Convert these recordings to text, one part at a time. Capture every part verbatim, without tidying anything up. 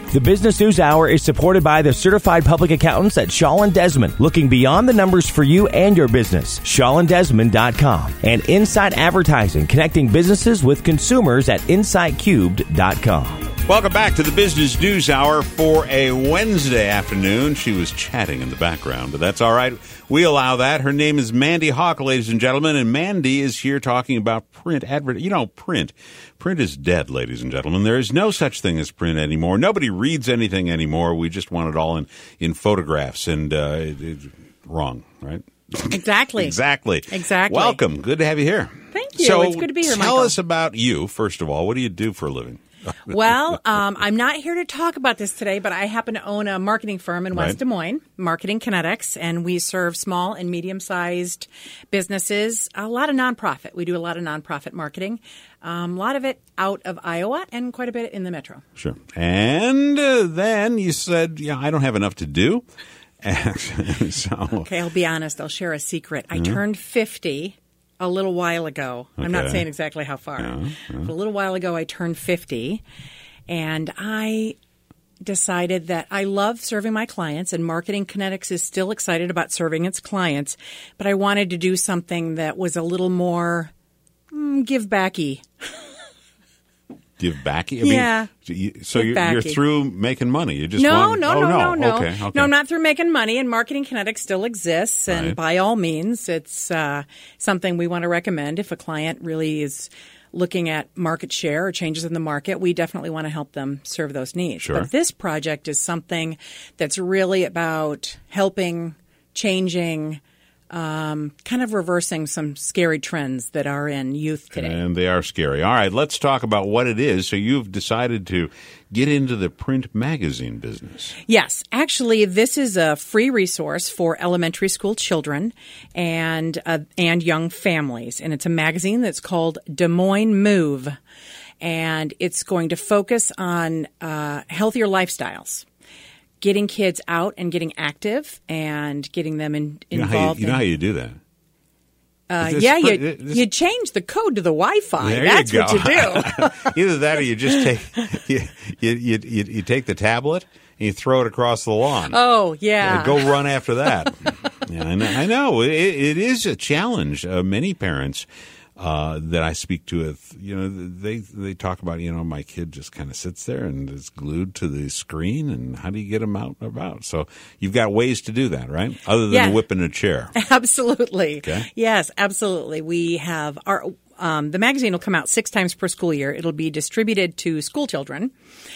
The Business News Hour is supported by the certified public accountants at Shaw and Desmond, looking beyond the numbers for you and your business. shaw and desmond dot com and Insight Advertising, connecting businesses with consumers at insight cubed dot com. Welcome back to the Business News Hour for a Wednesday afternoon. She was chatting in the background, but that's all right. We allow that. Her name is Mandy Hawk, ladies and gentlemen, and Mandy is here talking about print advert. You know, print. Print is dead, ladies and gentlemen. There is no such thing as print anymore. Nobody reads anything anymore. We just want it all in, in photographs, and uh, it, it, wrong, right? Exactly. exactly. Exactly. Welcome. Good to have you here. Thank you. So it's good to be here, tell Michael. us about you, first of all. What do you do for a living? Well, um, I'm not here to talk about this today, but I happen to own a marketing firm in West Right. Des Moines, Marketing Kinetics, and we serve small and medium-sized businesses, a lot of nonprofit. We do a lot of nonprofit marketing, um, a lot of it out of Iowa and quite a bit in the metro. Sure. And uh, then you said, yeah, I don't have enough to do. And so, Okay, I'll be honest. I'll share a secret. I turned fifty a little while ago. I'm not Okay. saying exactly how far. Yeah, yeah. But a little while ago, I turned fifty, and I decided that I love serving my clients, and Marketing Kinetics is still excited about serving its clients, but I wanted to do something that was a little more mm, give-backy. give back? I Yeah. Mean, you, so Give you're, backy. you're through making money. You just No, want, no, oh, no, no, no. Okay, okay. No, I'm not through making money, and Marketing Kinetics still exists. And Right. by all means, it's uh, something we want to recommend. If a client really is looking at market share or changes in the market, we definitely want to help them serve those needs. Sure. But this project is something that's really about helping, changing, um, kind of reversing some scary trends that are in youth today. And they are scary. All right, let's talk about what it is. So you've decided to get into the print magazine business. Yes. Actually, this is a free resource for elementary school children and uh, and young families. And it's a magazine that's called Des Moines Move. And it's going to focus on uh, healthier lifestyles, getting kids out and getting active and getting them in, You know how you, involved. you know in, how you do that? uh, This- yeah, you, this- you change the code to the Wi-Fi. There That's you go. what you do. Either that or you just take you, you, you, you, you take the tablet and you throw it across the lawn. Oh, yeah. Uh, go run after that. Yeah, I know. I know. It, it is a challenge. Uh, many parents uh, that I speak to, you know, they they talk about, you know, my kid just kind of sits there and is glued to the screen, and how do you get them out and about? So you've got ways to do that, right? Other than Yeah. whipping a chair. Absolutely. Okay. Yes, absolutely. We have our um, the magazine will come out six times per school year. It'll be distributed to school children,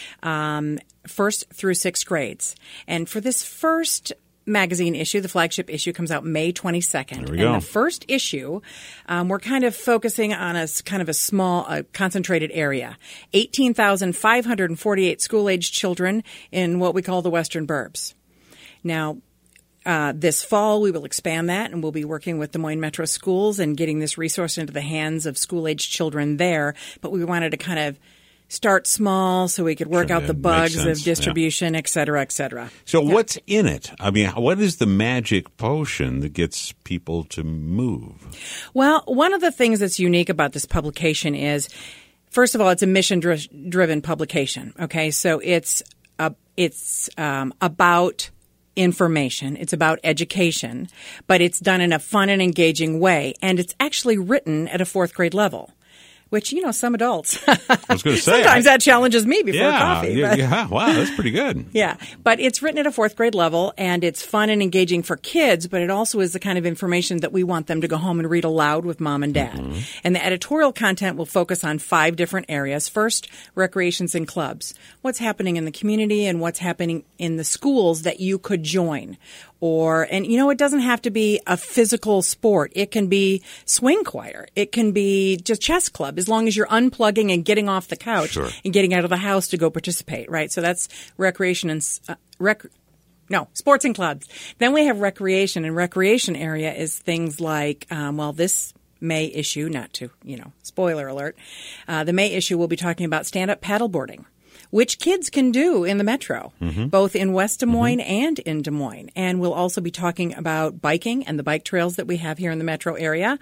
um, first through sixth grades. And for this first magazine issue, the flagship issue comes out May twenty-second. There we and go. the first issue, um, we're kind of focusing on a s- kind of a small, uh, concentrated area. eighteen thousand five hundred forty-eight school-aged children in what we call the Western Burbs. Now, Uh, this fall, we will expand that, and we'll be working with Des Moines Metro Schools and getting this resource into the hands of school-aged children there. But we wanted to kind of start small so we could work Sure, out the that bugs makes sense, of distribution, et cetera, et cetera. So what's in it? I mean, what is the magic potion that gets people to move? Well, one of the things that's unique about this publication is, first of all, it's a mission-driven publication. Okay, so it's a, it's um, about information. It's about education, but it's done in a fun and engaging way, and it's actually written at a fourth grade level. Which, you know, some adults. I was going to say. Sometimes I, that challenges me before yeah, coffee. yeah, but- yeah. Wow, that's pretty good. Yeah, but it's written at a fourth grade level, and it's fun and engaging for kids, but it also is the kind of information that we want them to go home and read aloud with mom and dad. Mm-hmm. And the editorial content will focus on five different areas. First, recreations and clubs. What's happening in the community and what's happening in the schools that you could join. Or, and you know, it doesn't have to be a physical sport. It can be swing choir. It can be just chess club, as long as you're unplugging and getting off the couch Sure. and getting out of the house to go participate, right? So that's recreation and, uh, rec, no, sports and clubs. Then we have recreation, and recreation area is things like, um, well, this May issue, not to, you know, spoiler alert, uh, the May issue will be talking about stand-up paddleboarding, which kids can do in the metro, Mm-hmm. both in West Des Moines and in Des Moines. And we'll also be talking about biking and the bike trails that we have here in the metro area.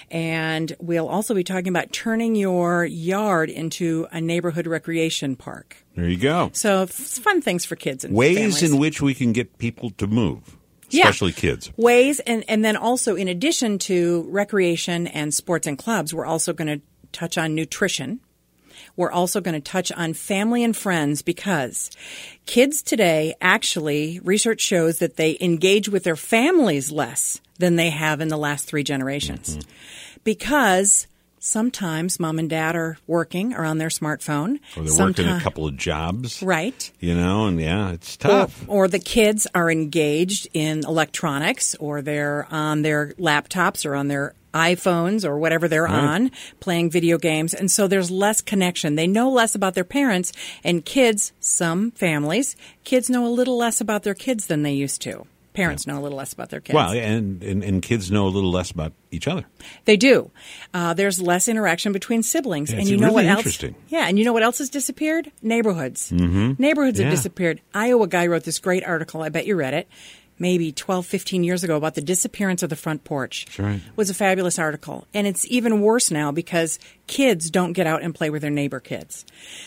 And we'll also be talking about turning your yard into a neighborhood recreation park. There you go. So it's fun things for kids and Ways families. in which we can get people to move, Yeah. especially kids. Ways, and, and then also in addition to recreation and sports and clubs, we're also going to touch on nutrition. We're also going to touch on family and friends because kids today actually, research shows that they engage with their families less than they have in the last three generations. Mm-hmm. Because sometimes mom and dad are working or on their smartphone. Or they're Sometime- working a couple of jobs. Right. You know, and yeah, it's tough. Or, or the kids are engaged in electronics or they're on their laptops or on their iPhones or whatever they're Right. on playing video games. And so there's less connection. They know less about their parents, and kids, some families, kids know a little less about their kids than they used to. Parents know a little less about their kids. Well, and, and, and kids know a little less about each other. They do. Uh, there's less interaction between siblings, Yeah, and it's you know really what else? interesting. Yeah, and you know what else has disappeared? Neighborhoods. Mm-hmm. Neighborhoods Yeah. have disappeared. Iowa guy wrote this great article. I bet you read it. Maybe twelve, fifteen years ago about the disappearance of the front porch. That's right. It was a fabulous article. And it's even worse now because kids don't get out and play with their neighbor kids.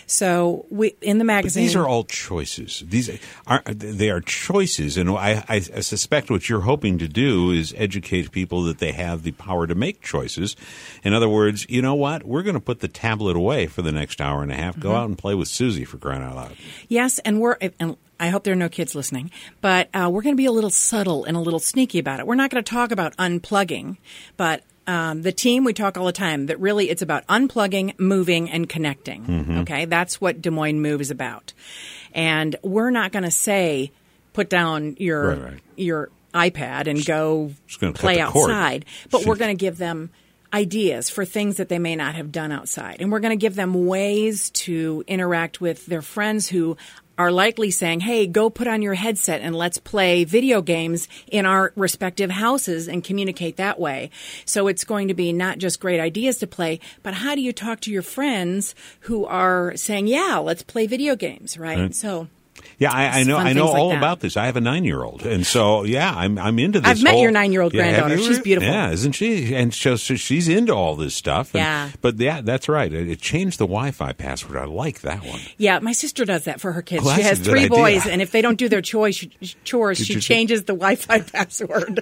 So we in the But magazine. these are all choices. These are they are choices, and I, I suspect what you're hoping to do is educate people that they have the power to make choices. In other words, you know what? We're going to put the tablet away for the next hour and a half. Go Mm-hmm. out and play with Susie, for crying out loud. Yes, and we're and I hope there are no kids listening, but uh, we're going to be a little subtle and a little sneaky about it. We're not going to talk about unplugging, but um, the team, we talk all the time that really it's about unplugging, moving, and connecting. Mm-hmm. Okay, that's what Des Moines Move is about, and we're not going to say put down your Right, right. your iPad and go Just gonna cut play the cord. outside, but we're going to give them ideas for things that they may not have done outside. And we're going to give them ways to interact with their friends who are likely saying, hey, go put on your headset and let's play video games in our respective houses and communicate that way. So it's going to be not just great ideas to play, but how do you talk to your friends who are saying, yeah, let's play video games, right? Right. So Yeah, I, I It's know. fun I know things like all that. about this. I have a nine-year-old, and so yeah, I'm I'm into this. I've met whole- your nine-year-old Yeah, have granddaughter. you? She's beautiful. Yeah, isn't she? And so, so she's into all this stuff. And, Yeah. But yeah, that's right. It, it changed the Wi-Fi password. I like that one. yeah, my sister does that for her kids. Well, she that's has a good three idea. boys, and if they don't do their chores, chores Did she you- changes the Wi-Fi password.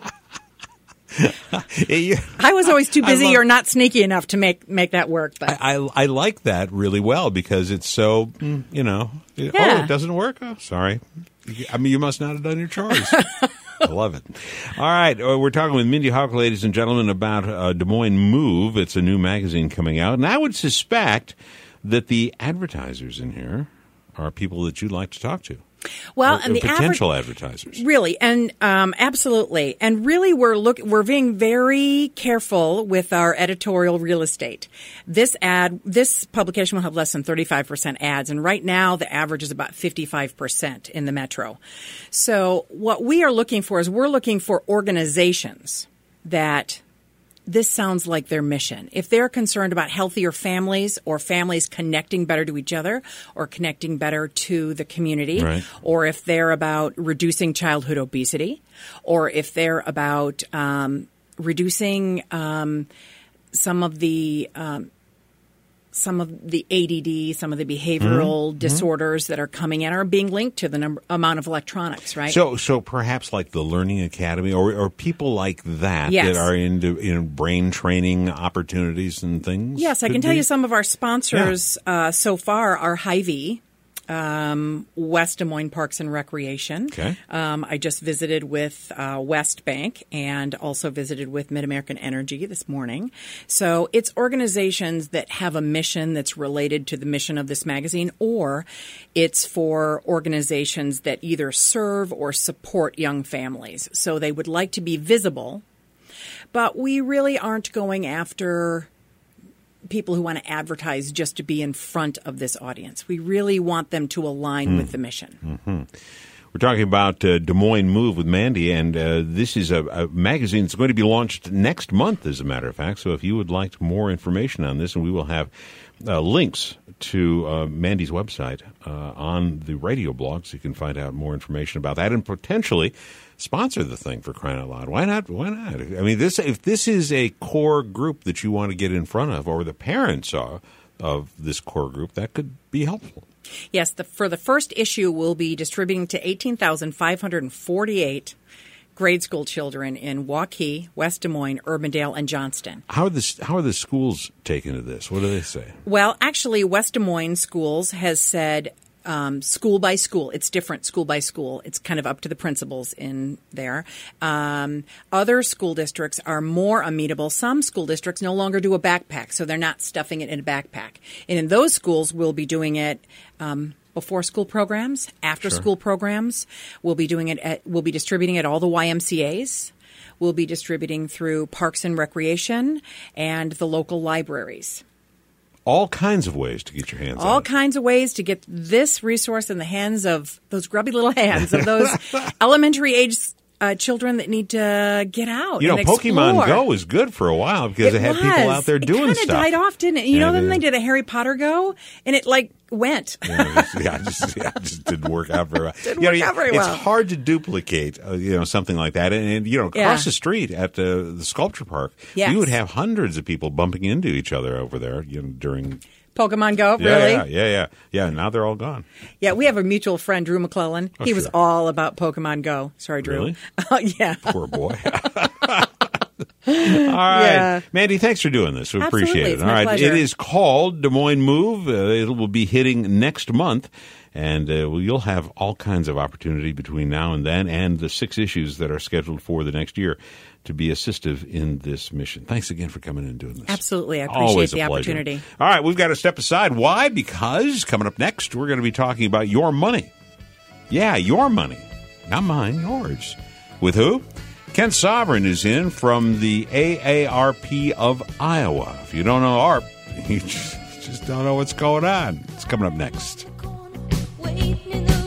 Hey, you- I was always too I busy love- or not sneaky enough to make make that work. But I, I like that really well because it's so mm, you know. Oh, Yeah. it doesn't work. Oh, sorry. I mean, you must not have done your chores. I love it. All right, uh, we're talking with Mindy Hawk, ladies and gentlemen, about uh, Des Moines Move. It's a new magazine coming out, and I would suspect that the advertisers in here are people that you'd like to talk to. well, Or- and or the potential average. advertisers. Really, and um, absolutely, and really, we're look we're being very careful with our editorial real estate. This ad, this publication will have less than thirty-five percent ads, and right now the average is about fifty-five percent in the metro. So, what we are looking for is we're looking for organizations that. This sounds like their mission. If they're concerned about healthier families or families connecting better to each other or connecting better to the community, Right. or if they're about reducing childhood obesity, or if they're about um, reducing um, some of the um, some of the A D D, some of the behavioral Mm-hmm. disorders that are coming in are being linked to the number amount of electronics, right? So, so perhaps like the Learning Academy, or, or people like that Yes. that are into you know, brain training opportunities and things. Yes, I could can tell be? you some of our sponsors uh, so far are Hy-Vee, um, West Des Moines Parks and Recreation. Okay. Um, I just visited with uh, West Bank and also visited with Mid-American Energy this morning. So it's organizations that have a mission that's related to the mission of this magazine, or it's for organizations that either serve or support young families. So they would like to be visible, but we really aren't going after people who want to advertise just to be in front of this audience. We really want them to align with the mission. We're talking about uh, Des Moines Move with Mandy, and uh, this is a, a magazine that's going to be launched next month, as a matter of fact. So if you would like more information on this, and we will have uh, links to uh, Mandy's website uh, on the radio blog, so you can find out more information about that and potentially sponsor the thing, for crying out loud. Why not? Why not? I mean, this if this is a core group that you want to get in front of, or the parents are of this core group, that could be helpful. Yes, the, for the first issue, we'll be distributing to eighteen thousand five hundred forty-eight grade school children in Waukee, West Des Moines, Urbandale, and Johnston. How are the how are the schools taking to this? What do they say? Well, actually, West Des Moines Schools has said um, school by school. It's different school by school. It's kind of up to the principals in there. Um, other school districts are more amenable. Some school districts no longer do a backpack, so they're not stuffing it in a backpack. And in those schools, we'll be doing it um, before school programs, after Sure. school programs. We'll be doing it at, we'll be distributing it at all the Y M C As. We'll be distributing through Parks and Recreation and the local libraries. All kinds of ways to get your hands on it. All kinds of ways to get this resource in the hands of those grubby little hands of those elementary age uh, children that need to get out. You know, and Pokemon explore. Go was good for a while because It it, had was. people out there doing it stuff. It kind of died off, didn't it? You Yeah, know, it then did. they did a Harry Potter Go, and it like went. Yeah, it just, yeah, it just, yeah, it just didn't work out very well. Didn't You know, work out very it's well. hard to duplicate, uh, you know, something like that. And, and you know, across Yeah. the street at the, the sculpture park, Yes. you would have hundreds of people bumping into each other over there, you know, during. Pokemon Go, Yeah, really? yeah, yeah, yeah, yeah. Now they're all gone. Yeah, we have a mutual friend, Drew McClellan. Oh, he was sure. all about Pokemon Go. Sorry, Drew. Really? Oh, yeah. Poor boy. All right. Yeah. Mandy, thanks for doing this. We Absolutely. appreciate it. It's All my right. pleasure. It is called Des Moines Move. Uh, it will be hitting next month. And uh, well, you'll have all kinds of opportunity between now and then and the six issues that are scheduled for the next year to be assistive in this mission. Thanks again for coming in and doing this. Absolutely. I appreciate Always a the pleasure. opportunity. All right. We've got to step aside. Why? Because coming up next, we're going to be talking about your money. Yeah, your money. Not mine, yours. With who? Ken Sovereign is in from the A A R P of Iowa. If you don't know A R P, you just, just don't know what's going on. It's coming up next. Waiting in the